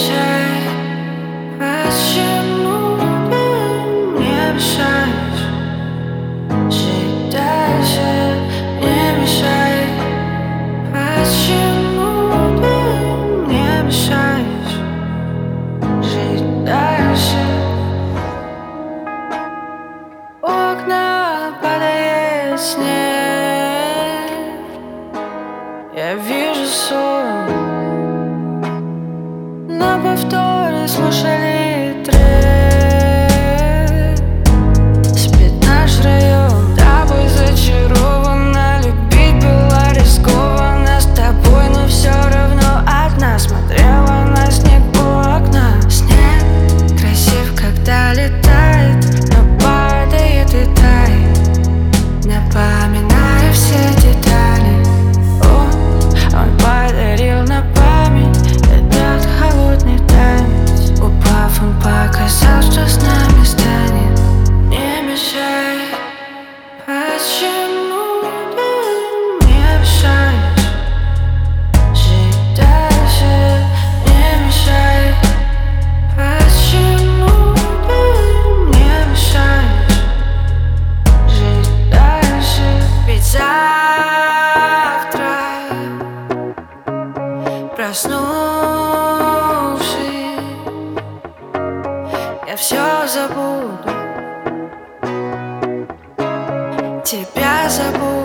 мешай, почему ты не мешаешь жить дальше? Не мешай, почему ты не мешаешь жить дальше? В окна падает снег, я вижу сон. На повторе слушали трек. Спит наш район, тобой зачарована. Любить было рискованно с тобой, но все равно одна смотрела на снег у окна. Снег красив, когда летает, но падает и тает, напоминая все детали. Он подарил на память этот холодный танец. Упав, он показал, что с нами станет. Не мешай, почему ты не мешаешь жить дальше? Не мешай, почему ты не мешаешь жить дальше? Ведь завтра, проснувшись, я все забуду, тебя забуду.